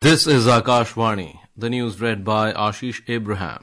This is Akashvani. The news read by Ashish Abraham.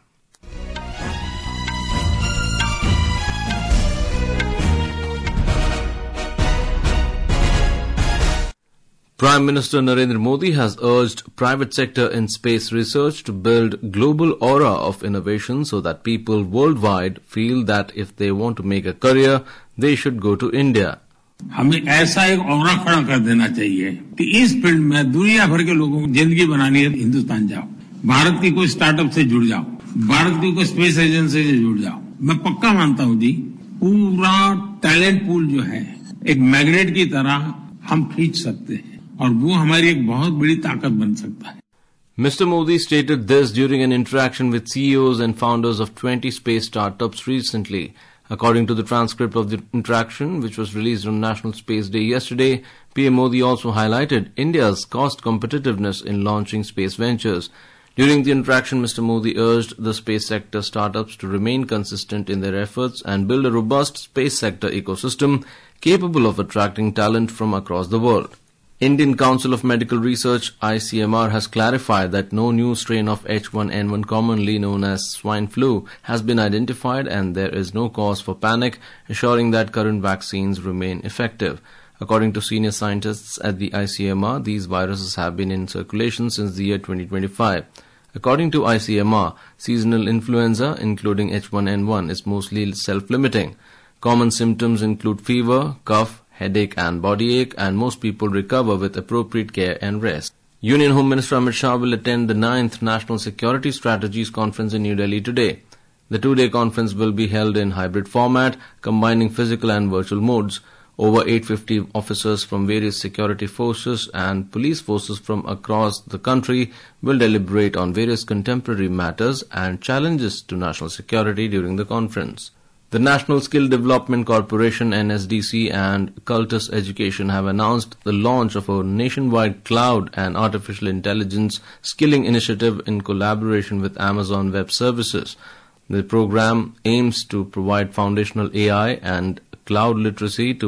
Prime Minister Narendra Modi has urged private sector in space research to build global aura of innovation so that people worldwide feel that if they want to make a career, they should go to India. हमें ऐसा एक aura खड़ा कर देना चाहिए कि इस field में दुनिया भर के लोगों को जिंदगी बनानी है, हिंदुस्तान जाओ, भारत की कोई स्टार्टअप से जुड़ जाओ, भारत की कोई स्पेस एजेंसी से जुड़ जाओ. मैं पक्का मानता हूं जी, पूरा टैलेंट पूल जो है एक मैग्नेट की तरह हम खींच सकते हैं और वो हमारी एक बहुत बड़ी ताकत बन सकता है. Mr. Modi stated this during an interaction with CEOs and founders of 20 space startups recently. According to the transcript of the interaction, which was released on National Space Day yesterday, PM Modi also highlighted India's cost competitiveness in launching space ventures. During the interaction, Mr. Modi urged the space sector startups to remain consistent in their efforts and build a robust space sector ecosystem capable of attracting talent from across the world. Indian Council of Medical Research ICMR has clarified that no new strain of H1N1, commonly known as swine flu, has been identified and there is no cause for panic, assuring that current vaccines remain effective. According to senior scientists at the ICMR, these viruses have been in circulation since the year 2025. According to ICMR, seasonal influenza, including H1N1, is mostly self-limiting. Common symptoms include fever, cough, headache and body ache, and most people recover with appropriate care and rest. Union Home Minister Amit Shah will attend the 9th National Security Strategies Conference in New Delhi today. The two-day conference will be held in hybrid format, combining physical and virtual modes. Over 850 officers from various security forces and police forces from across the country will deliberate on various contemporary matters and challenges to national security during the conference. The National Skill Development Corporation (NSDC) and Cultus Education have announced the launch of a nationwide cloud and artificial intelligence skilling initiative in collaboration with Amazon Web Services. The program aims to provide foundational AI and cloud literacy to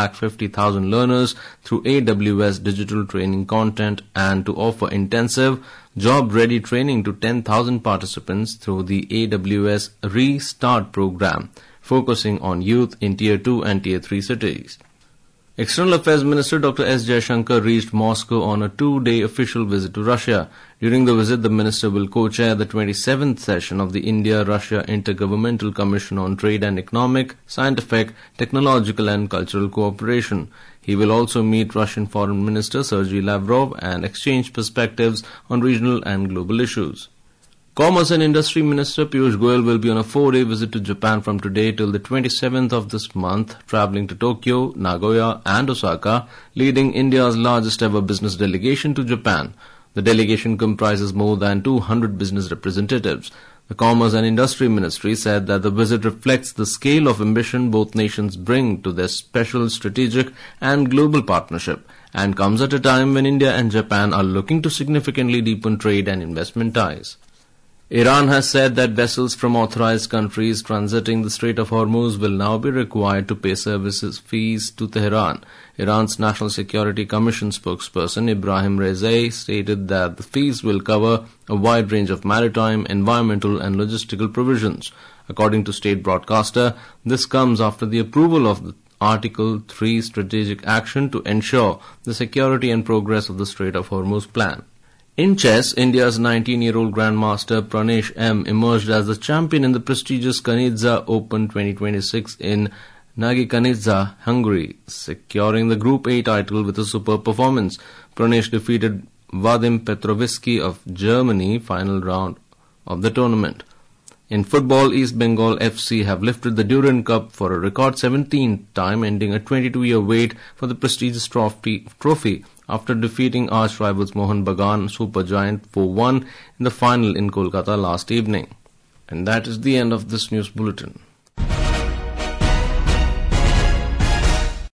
150,000 learners through AWS digital training content and to offer intensive, job-ready training to 10,000 participants through the AWS Restart program, focusing on youth in Tier 2 and Tier 3 cities. External Affairs Minister Dr. S. Jaishankar reached Moscow on a two-day official visit to Russia. During the visit, the minister will co-chair the 27th session of the India-Russia Intergovernmental Commission on Trade and Economic, Scientific, Technological and Cultural Cooperation. He will also meet Russian Foreign Minister Sergei Lavrov and exchange perspectives on regional and global issues. Commerce and Industry Minister Piyush Goyal will be on a 4-day visit to Japan from today till the 27th of this month, travelling to Tokyo, Nagoya and Osaka, leading India's largest ever business delegation to Japan. The delegation comprises more than 200 business representatives. The Commerce and Industry Ministry said that the visit reflects the scale of ambition both nations bring to their special strategic and global partnership and comes at a time when India and Japan are looking to significantly deepen trade and investment ties. Iran has said that vessels from authorized countries transiting the Strait of Hormuz will now be required to pay services fees to Tehran. Iran's National Security Commission spokesperson Ibrahim Raizei stated that the fees will cover a wide range of maritime, environmental and logistical provisions. According to state broadcaster, this comes after the approval of the Article 3 strategic action to ensure the security and progress of the Strait of Hormuz plan. In chess, India's 19-year-old Grandmaster Pranesh M emerged as the champion in the prestigious Kanizsa Open 2026 in Nagy-Kanizsa, Hungary, securing the Group A title with a superb performance. Pranesh defeated Vadim Petrovitsky of Germany final round of the tournament. In football, East Bengal FC have lifted the Durand Cup for a record 17th time, ending a 22-year wait for the prestigious trophy after defeating arch-rivals Mohun Bagan Supergiant 4-1 in the final in Kolkata last evening. And that is the end of this news bulletin.